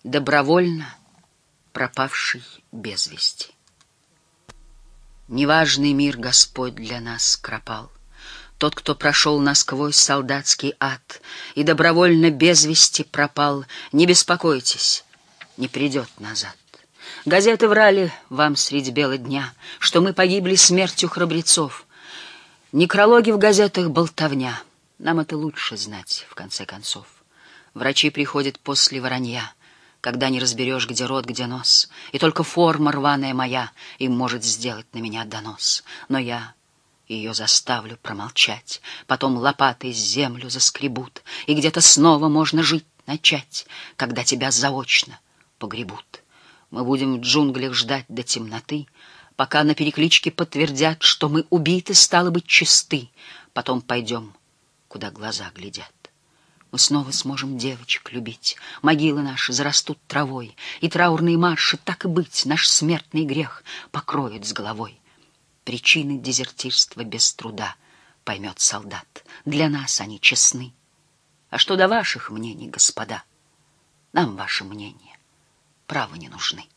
Добровольно пропавший без вести. Неважный мир Господь для нас скропал, тот, кто прошел насквозь солдатский ад и добровольно без вести пропал, не беспокойтесь, не придет назад. Газеты врали вам средь бела дня, что мы погибли смертью храбрецов. Некрологи в газетах — болтовня, нам это лучше знать, в конце концов. Врачи приходят после воронья, когда не разберешь, где рот, где нос, и только форма рваная моя им может сделать на меня донос. Но я ее заставлю промолчать, потом лопатой землю заскребут, и где-то снова можно жить начать, когда тебя заочно погребут. Мы будем в джунглях ждать до темноты, пока на перекличке подтвердят, что мы убиты, стало быть, чисты. Потом пойдем, куда глаза глядят. Мы снова сможем девочек любить, могилы наши зарастут травой, и траурные марши, так и быть, наш смертный грех покроют с головой. Причины дезертирства без труда поймет солдат, для нас они честны. А что до ваших мнений, господа, нам ваши мнения, право, не нужны.